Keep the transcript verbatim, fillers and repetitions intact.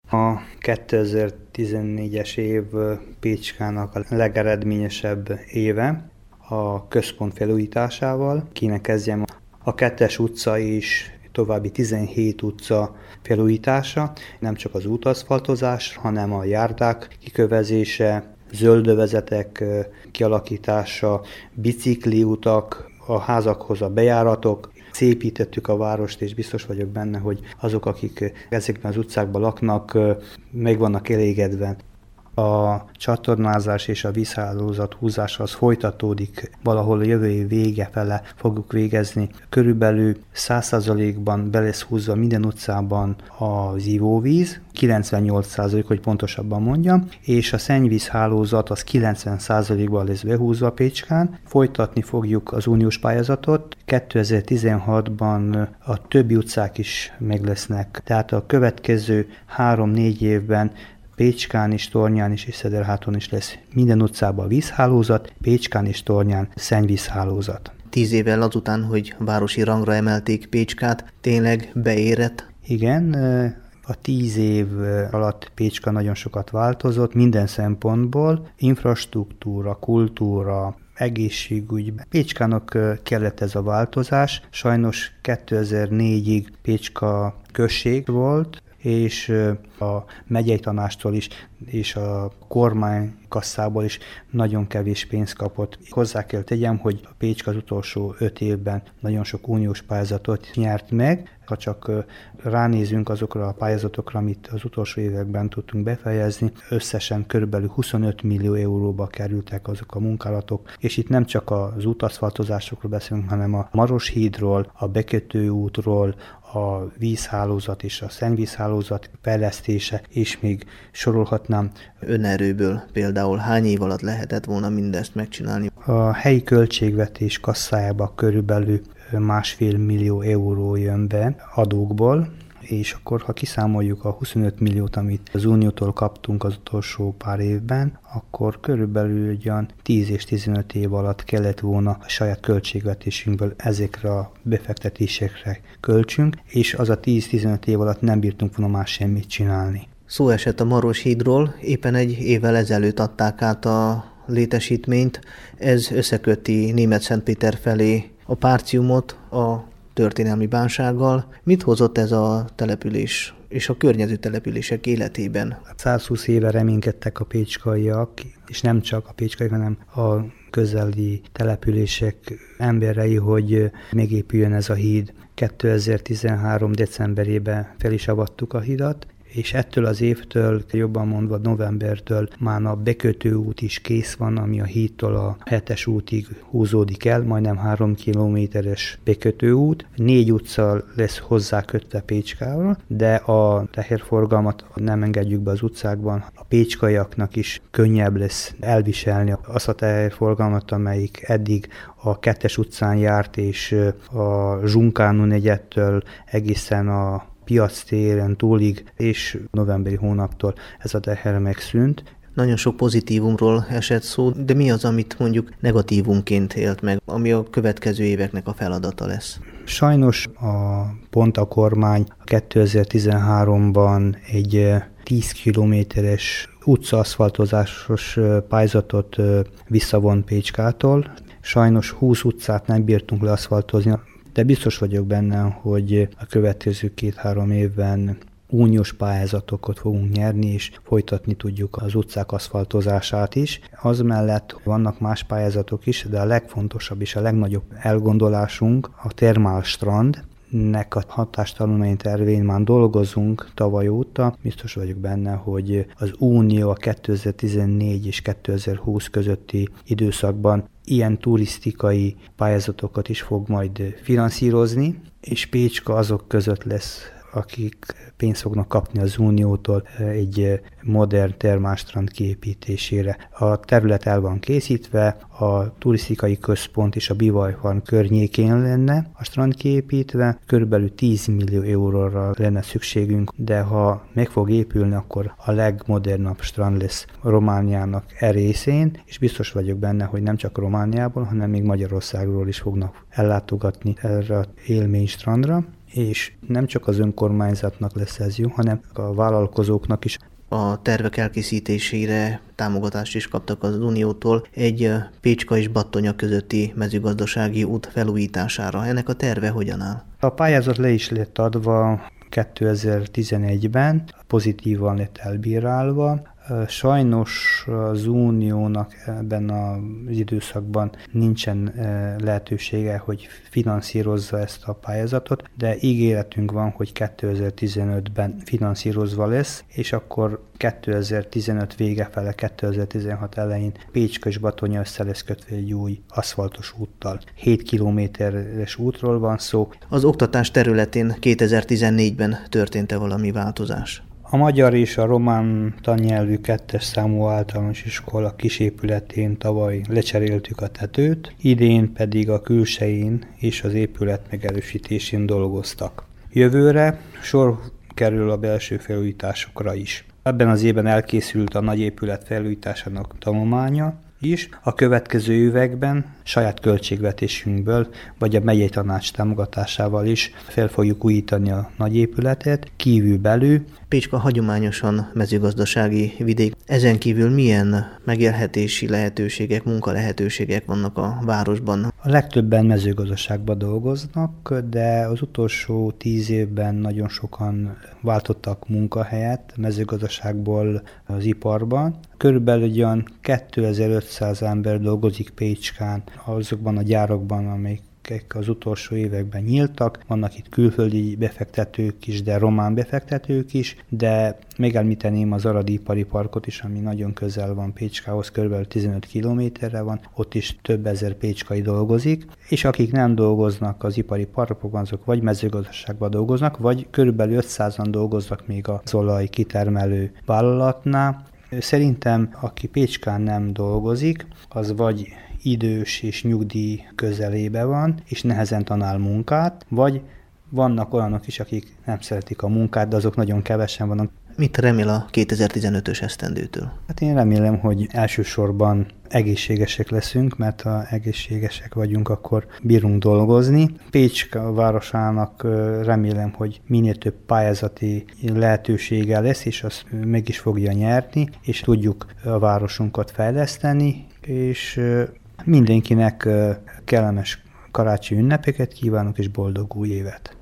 A kétezer-tizennégyes év Pécskának a legeredményesebb éve a központ felújításával. Kéne kezdjem a kettes utca és további tizenhét utca felújítása, nem csak az útaszfaltozás, hanem a járdák kikövezése, zöldövezetek kialakítása, bicikliutak, a házakhoz a bejáratok. Szépítettük a várost, és biztos vagyok benne, hogy azok, akik ezekben az utcákban laknak, meg vannak elégedve. A csatornázás és a vízhálózat húzása az folytatódik, valahol a jövő év vége fele fogjuk végezni. Körülbelül száz százalékban be lesz húzva minden utcában az ivóvíz, kilencvennyolc százalék, hogy pontosabban mondjam, és a szennyvízhálózat az kilencven százalékban lesz behúzva Pécskán. Folytatni fogjuk az uniós pályázatot, kétezer-tizenhatban a többi utcák is meg lesznek, tehát a következő három-négy évben Pécskán is, Tornyán is és Szederháton is lesz minden utcában vízhálózat, Pécskán és Tornyán szennyvízhálózat. Tíz évvel azután, hogy városi rangra emelték Pécskát, tényleg beérett? Igen, a tíz év alatt Pécska nagyon sokat változott minden szempontból, infrastruktúra, kultúra, egészségügy. Pécskának kellett ez a változás, sajnos kétezer-négyig Pécska község volt, és a megyei tanástól is, és a kormánykasszából is nagyon kevés pénzt kapott. Hozzá kell tegyem, hogy a Pécska az utolsó öt évben nagyon sok uniós pályázatot nyert meg. Ha csak ránézünk azokra a pályázatokra, amit az utolsó években tudtunk befejezni, összesen körülbelül huszonöt millió euróba kerültek azok a munkálatok, és itt nem csak az útaszfaltozásokról beszélünk, hanem a Maroshídról, a bekötőútról, a vízhálózat és a szennyvízhálózat fejlesztése, és még sorolhatnám. Önerőből például hány év alatt lehetett volna mindezt megcsinálni? A helyi költségvetés kasszájába körülbelül másfél millió euró jön be adókból, és akkor, ha kiszámoljuk a huszonöt milliót, amit az Uniótól kaptunk az utolsó pár évben, akkor körülbelül olyan tíz és tizenöt év alatt kellett volna a saját költségvetésünkből ezekre a befektetésekre költsünk, és az a tíz-tizenöt év alatt nem bírtunk volna már semmit csinálni. Szó esett a Maroshídról, éppen egy évvel ezelőtt adták át a létesítményt. Ez összeköti Németszentpéter felé a Párciumot a történelmi bánsággal. Mit hozott ez a település és a környező települések életében? száz húsz éve reménykedtek a pécskaiak, és nem csak a pécskaiak, hanem a közeli települések emberei, hogy megépüljön ez a híd. kétezer-tizenhárom decemberében fel is avattuk a hidat, és ettől az évtől, jobban mondva novembertől már a bekötőút is kész van, ami a hídtól a hetes útig húzódik el, majdnem három kilométeres bekötőút. Négy utca lesz hozzá kötve Pécskával, de a teherforgalmat nem engedjük be az utcákban. A pécskaiaknak is könnyebb lesz elviselni azt a teherforgalmat, amelyik eddig a kettes utcán járt, és a Zsunkánú negyedtől egészen a Piac téren túlig, és novemberi hónaptól ez a teher megszűnt. Nagyon sok pozitívumról esett szó, de mi az, amit mondjuk negatívumként élt meg, ami a következő éveknek a feladata lesz? Sajnos a pont a kormány kétezer-tizenháromban egy tíz kilométeres utcaaszfaltozásos pályázatot visszavont Pécskától. Sajnos húsz utcát nem bírtunk leaszfaltozni, de biztos vagyok benne, hogy a következő két-három évben uniós pályázatokat fogunk nyerni, és folytatni tudjuk az utcák aszfaltozását is. Az mellett vannak más pályázatok is, de a legfontosabb és a legnagyobb elgondolásunk a Termálstrand. Nek a hatástanulmány tervén már dolgozunk tavaly óta. Biztos vagyok benne, hogy az Unió a kétezer-tizennégy és kétezer-húsz közötti időszakban ilyen turisztikai pályázatokat is fog majd finanszírozni, és Pécska azok között lesz, akik pénzt fognak kapni az Uniótól egy modern termálstrand kiépítésére. A terület el van készítve, a turisztikai központ és a bivajfarm környékén lenne a strand kiépítve, körülbelül tíz millió euróra lenne szükségünk, de ha meg fog épülni, akkor a legmodernabb strand lesz Romániának e részén, és biztos vagyok benne, hogy nem csak Romániából, hanem még Magyarországról is fognak ellátogatni erre élmény strandra. és nem csak az önkormányzatnak lesz ez jó, hanem a vállalkozóknak is. A tervek elkészítésére támogatást is kaptak az Uniótól egy Pécska és Battonya közötti mezőgazdasági út felújítására. Ennek a terve hogyan áll? A pályázat le is lett adva kétezer-tizenegyben, pozitívan lett elbírálva. Sajnos az Uniónak ebben az időszakban nincsen lehetősége, hogy finanszírozza ezt a pályázatot, de ígéretünk van, hogy kétezer-tizenötben finanszírozva lesz, és akkor kétezer-tizenöt vége fele, kétezer-tizenhat elején Pécska és Battonya össze lesz kötve egy új aszfaltos úttal. hét kilométeres útról van szó. Az oktatás területén kétezer-tizennégyben történt-e valami változás? A magyar és a román tannyelvű kettes számú általános iskola kisépületén tavaly lecseréltük a tetőt, idén pedig a külsején és az épület megerősítésén dolgoztak. Jövőre sor kerül a belső felújításokra is. Ebben az évben elkészült a nagy épület felújításának tanulmánya is, a következő években saját költségvetésünkből, vagy a megyei tanács támogatásával is fel fogjuk újítani a nagy épületet, kívül-belül. Pécska hagyományosan mezőgazdasági vidék. Ezen kívül milyen megélhetési lehetőségek, munkalehetőségek vannak a városban? A legtöbben mezőgazdaságban dolgoznak, de az utolsó tíz évben nagyon sokan váltottak munkahelyet mezőgazdaságból az iparban. Körülbelül olyan kétezer-ötszáz ember dolgozik Pécskán azokban a gyárakban, amelyek az utolsó években nyíltak. Vannak itt külföldi befektetők is, de román befektetők is, de megemlíteném az Aradi Ipari Parkot is, ami nagyon közel van Pécskához, kb. tizenöt kilométerre van, ott is több ezer pécskai dolgozik, és akik nem dolgoznak az ipari parkokban, azok vagy mezőgazdaságban dolgoznak, vagy körülbelül ötszázan dolgoznak még az olaj kitermelő vállalatnál. Szerintem, aki Pécskán nem dolgozik, az vagy idős és nyugdíj közelébe van, és nehezen talál munkát, vagy vannak olyanok is, akik nem szeretik a munkát, de azok nagyon kevesen vannak. Mit remél a kétezer-tizenötös esztendőtől? Hát én remélem, hogy elsősorban egészségesek leszünk, mert ha egészségesek vagyunk, akkor bírunk dolgozni. Pécska városának remélem, hogy minél több pályázati lehetősége lesz, és azt meg is fogja nyerni, és tudjuk a városunkat fejleszteni, és mindenkinek kellemes karácsonyi ünnepeket kívánok, és boldog új évet!